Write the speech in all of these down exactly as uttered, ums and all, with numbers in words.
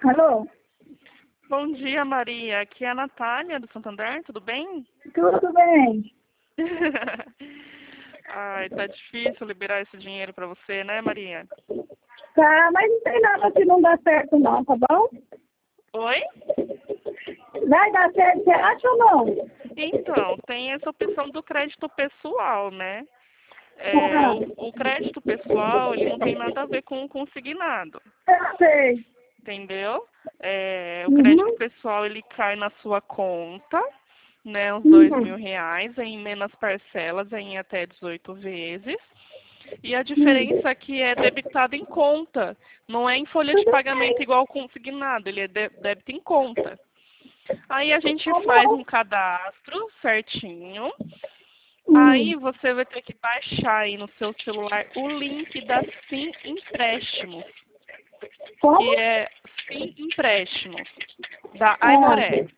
Alô? Bom dia, Maria. Aqui é a Natália, do Santander. Tudo bem? Tudo bem? Ai, tá difícil liberar esse dinheiro pra você, né, Maria? Tá, mas não tem nada que não dá certo não, tá bom? Oi? Vai dar certo, você acha ou não? Então, tem essa opção do crédito pessoal, né? É, Ah, o, o crédito pessoal, ele não tem nada a ver com o consignado, eu sei. entendeu? É, o crédito Uhum. pessoal, ele cai na sua conta, né, uns dois Uhum. mil reais, em menos parcelas, em até dezoito vezes. E a Uhum. diferença é que é debitado em conta, não é em folha de Tudo pagamento bem. igual consignado, ele é de- débito em conta. Aí a gente Tá faz bom. um cadastro certinho, Hum. aí você vai ter que baixar aí no seu celular o link da Sim Empréstimos, que Como? é Sim Empréstimos, da Ah, Aimoré.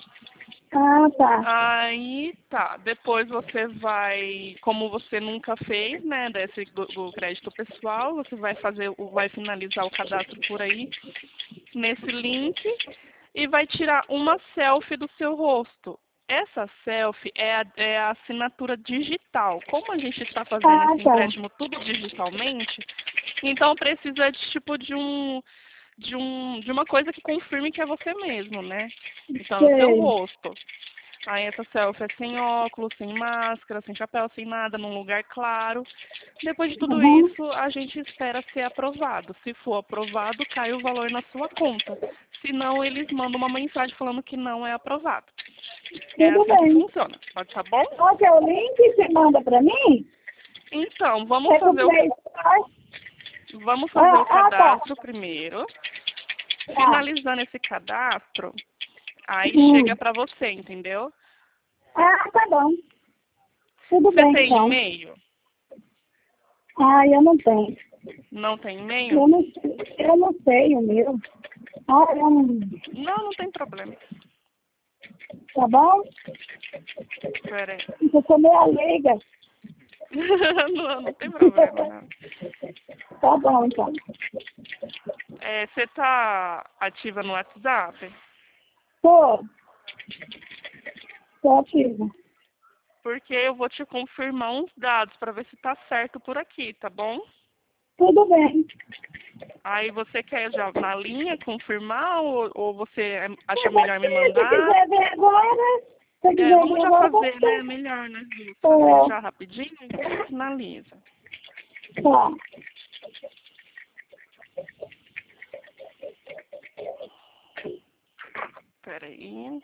ah tá. Aí tá, depois você vai, como você nunca fez, né, desse do, do crédito pessoal, você vai fazer, o- vai finalizar o cadastro por aí, nesse link, e vai tirar uma selfie do seu rosto. Essa selfie é a, é a assinatura digital. Como a gente está fazendo Ah, esse tá. empréstimo tudo digitalmente, então precisa de tipo de um de um de uma coisa que confirme que é você mesmo, né? Então, o seu Sei. rosto. Aí essa selfie é sem óculos, sem máscara, sem chapéu, sem nada, num lugar claro. Depois de tudo Uhum. isso, a gente espera ser aprovado. Se for aprovado, cai o valor na sua conta. Se não, eles mandam uma mensagem falando que não é aprovado. É Tudo assim que bem. funciona. Pode estar bom? Qual que é o link que você manda pra mim? Então, vamos É pro fazer o, Play Store? vamos fazer o Ah, ah, tá. cadastro primeiro. Tá. Finalizando esse cadastro, aí chega Hum. para você, entendeu? Ah, tá bom. Tudo Você bem, tem então. e-mail? Ah, eu não tenho. Não tem e-mail? Eu não, eu não sei o meu. Ah, eu não. Não, não tem problema. Tá bom? Pera aí. Eu sou meio leiga. Não, não tem problema, não. Tá bom, então. É, você tá ativa no WhatsApp? Tô. Tô ativa. Porque eu vou te confirmar uns dados para ver se tá certo por aqui, tá bom? Tudo bem. Aí você quer já na linha confirmar ou, ou você acha Se melhor me você se mandar? quiser ver agora, se você É, quiser vamos ver já agora, pode fazer, né? ser. Melhor, né, Ju? Fazer já É, rapidinho e depois finaliza. tá. Pera aí.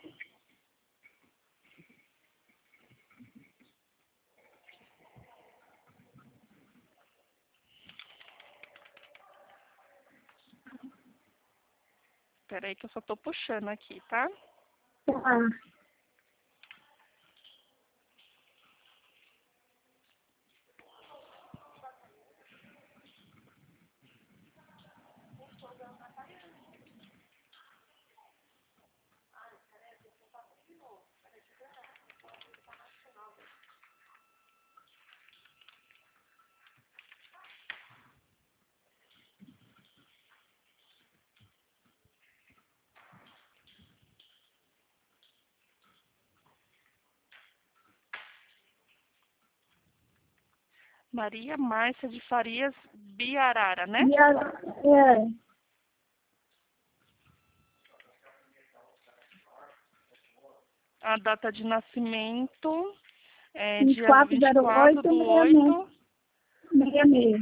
Pera aí que eu só tô puxando aqui, tá? Tá. Maria Márcia de Farias Biarara, né? E a, é, A data de nascimento é vinte e dia quatro vinte e zero quatro oito do seis seis. oito. Meia meia.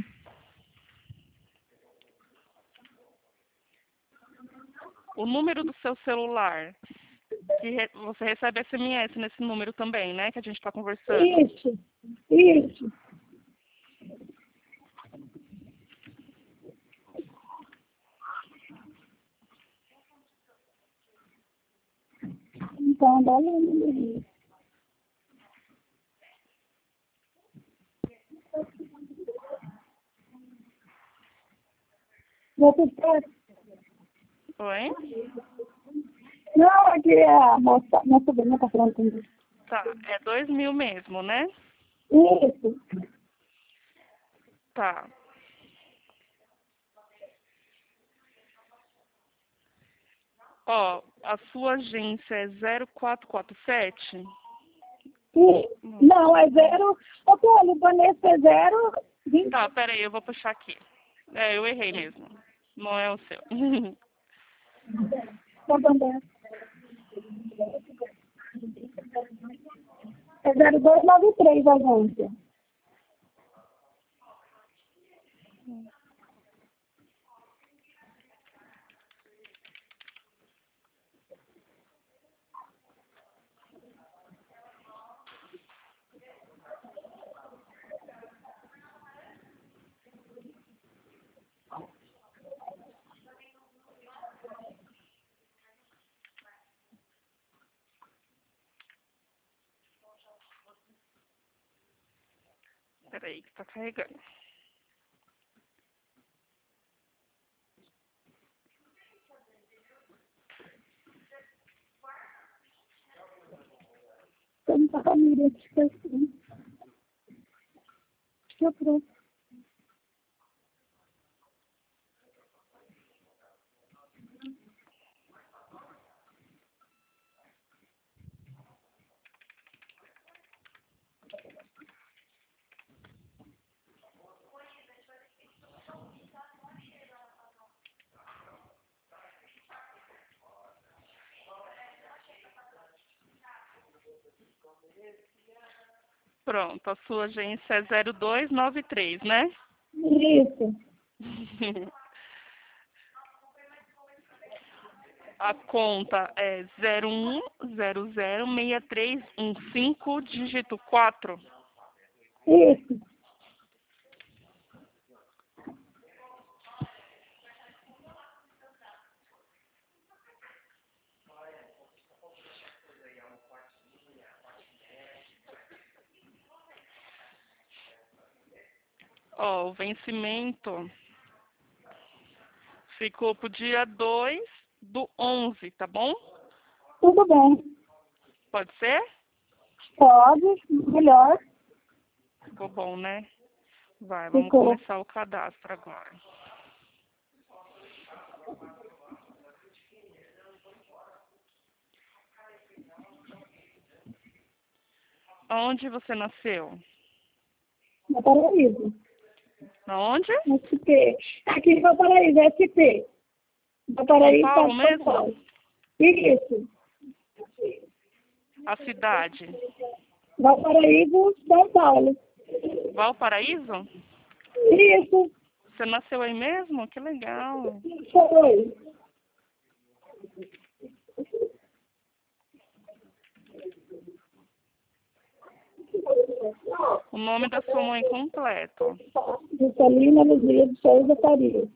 O número do seu celular, que re- você recebe S M S nesse número também, né? Que a gente está conversando. Isso. Isso. Então, dá ali. Você quer? Oi? Não, aqui é a moça, minha sobrinha tá falando comigo. Tá, é dois mil mesmo, né? Isso. Tá. Ó, a sua agência é zero quatro quatro sete? E, não, é zero. Ô, Paulo, o Vanessa é zero. vinte. Tá, peraí, eu vou puxar aqui. É, eu errei mesmo. Não é o seu. Tá bom, né? É zero dois nove três a agência. Peraí, que tá carregando. Estamos com a família de pessoas. Deixa eu pronto. Pronto, a sua agência é zero dois nove três, né? Isso. A conta é zero um zero zero seis três um cinco, dígito quatro. Isso. Ó, o vencimento ficou pro dia dois do onze, tá bom? Tudo bem. Pode ser? Pode. Melhor. Ficou bom, né? Vai, vamos Ficou. começar o cadastro agora. Onde você nasceu? Na Paraíso. Aonde? S P. Aqui em Valparaíso, S P. São Valparaíso, Paulo São mesmo? Paulo. Isso. A cidade? Valparaíso, São Paulo. Valparaíso? Isso. Você nasceu aí mesmo? Que legal. Foi. O nome da sua mãe completo? Juscelina Luzia de Souza Faria.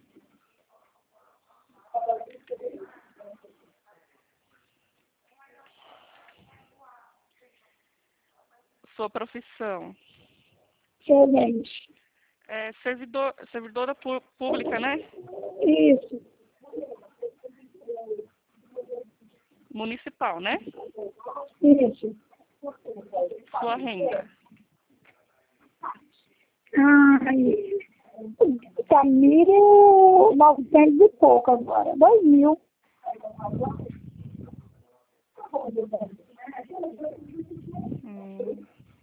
Sua profissão? Realmente. É servidor, servidora pu- pública, né? Isso. Municipal, né? Isso. Sua renda? Ai, Camilo, novecentos e pouco agora. Dois mil. Hum.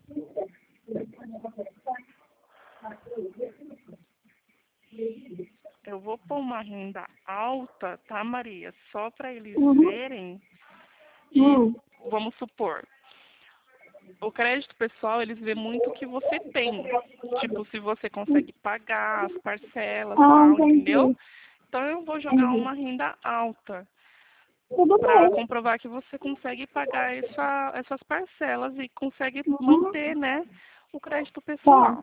Eu vou pôr uma renda alta, tá, Maria? Só para eles Uhum. verem. E Hum. vamos supor, o crédito pessoal, eles vê muito o que você tem. Tipo, se você consegue pagar as parcelas, Ah, tal, entendi. entendeu? Então eu vou jogar Entendi. uma renda alta Tudo para bem. comprovar que você consegue pagar essa, essas parcelas e consegue Uhum. manter, né, o crédito Tá. pessoal.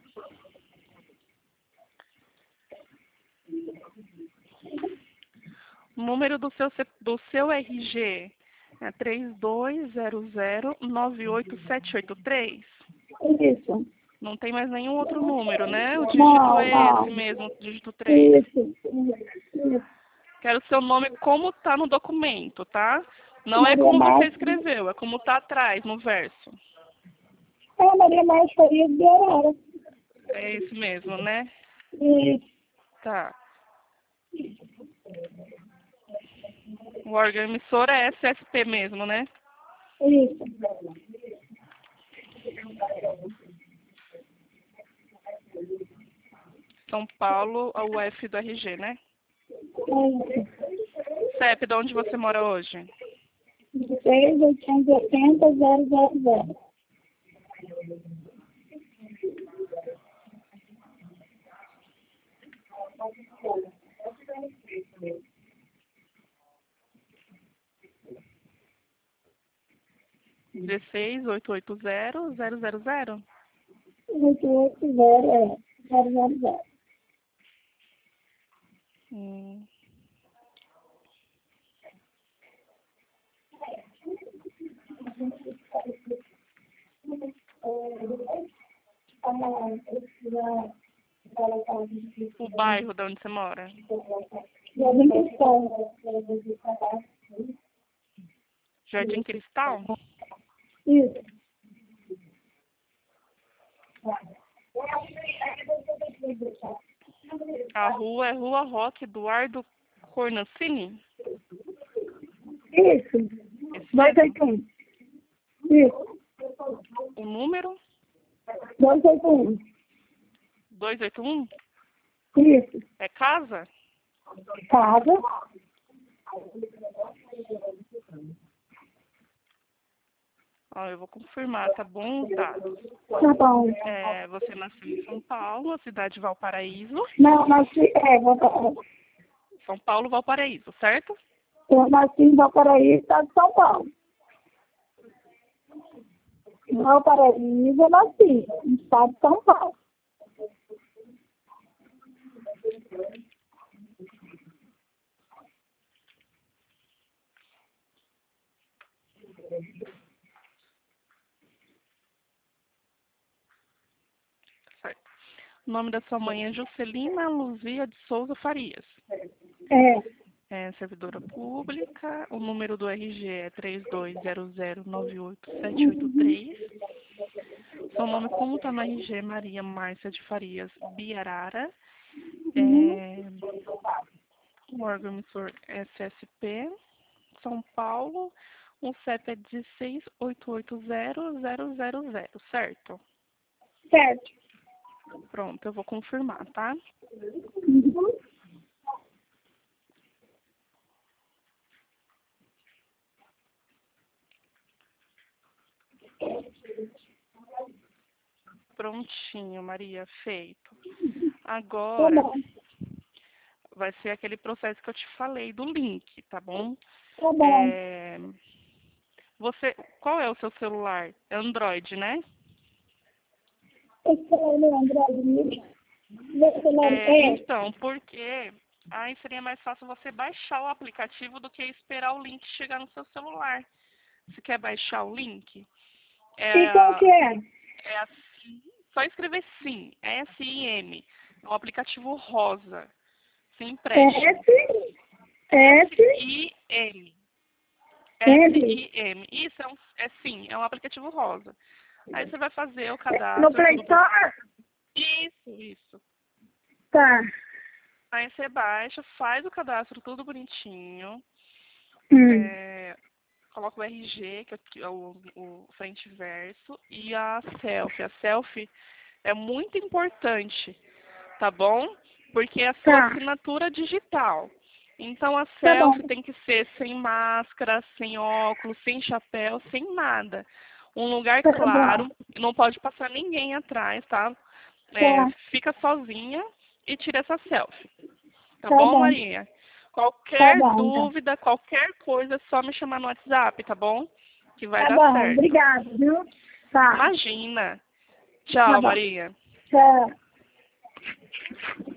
O número do seu, C- do seu R G é três dois zero zero nove oito sete oito três. Isso. Não tem mais nenhum outro número, né? O dígito Não, é não. esse mesmo, o dígito três. Isso. Isso. Quero o seu nome como tá no documento, tá? Não é Maria como você Márcia. escreveu, é como tá atrás, no verso. É Maria Márcia Faria de Arara. É esse mesmo, né? Isso. Tá. O órgão emissor é S S P mesmo, né? Isso. São Paulo, a U F do R G, né? Isso. C E P, de onde você mora hoje? seis oitocentos e oitenta zero zero zero. dezesseis oito oito zero zero zero zero. oito oito zero, é. zero zero zero. Hum. O bairro de onde você mora? Jardim Cristal. Jardim Cristal? Isso. A rua é Rua Roque Eduardo Cornancini? Isso. Esse dois mesmo? oito um. Isso. O número? dois oito um. dois oito um? Isso. É casa? Casa. Ó, eu vou confirmar, tá bom, os dados. Tá bom. É, você nasceu em São Paulo, a cidade de Valparaíso. Não, nasci, é, vou- São Paulo, Valparaíso, certo? eu nasci em Valparaíso, estado de São Paulo. Em Valparaíso eu nasci, no estado de São Paulo. Certo. O nome da sua mãe é Juscelina Luzia de Souza Farias. É, É servidora pública. O número do R G é três dois zero zero nove oito sete oito três. Seu nome, como está no R G, Maria Márcia de Farias Biarara. É, o órgão emissor S S P, São Paulo. O C E P é dezesseis oito oito zero zero zero zero, certo? certo. Pronto, eu vou confirmar, tá? Uhum. Prontinho, Maria, feito. Tá Agora bom, vai ser aquele processo que eu te falei do link, tá bom? tá bom. É... Você, qual é o seu celular? É Android, né? Esse é o Android. Meu celular É, é. então, porque aí seria mais fácil você baixar o aplicativo do que esperar o link chegar no seu celular. Você quer baixar o link? É, E qual que é? é assim, só escrever sim, S I M. É um aplicativo rosa, sem empréstimo. S, S, S-I-M. M. S-I-M. Isso é, um, é sim, é um aplicativo rosa. Aí você vai fazer o No cadastro, Play tudo. Store? Isso, isso. Tá. Aí você baixa, faz o cadastro tudo bonitinho. Hum. É, coloca o R G, que é o, o frente e verso, e a selfie. A selfie é muito importante, tá bom? Porque é a sua Tá. assinatura digital. Então a Tá bom. selfie tem que ser sem máscara, sem óculos, sem chapéu, sem nada. Um lugar Tá claro, bom. não pode passar ninguém atrás, tá? É, Tá. fica sozinha e tira essa selfie. Tá Tá bom, bom. Maria? Tá Qualquer bom, então. dúvida, qualquer coisa, é só me chamar no WhatsApp, tá bom? Que vai Tá dar bom. certo. Obrigada, viu? Tá. Imagina. Tá Tchau, bom. Maria. Tchau.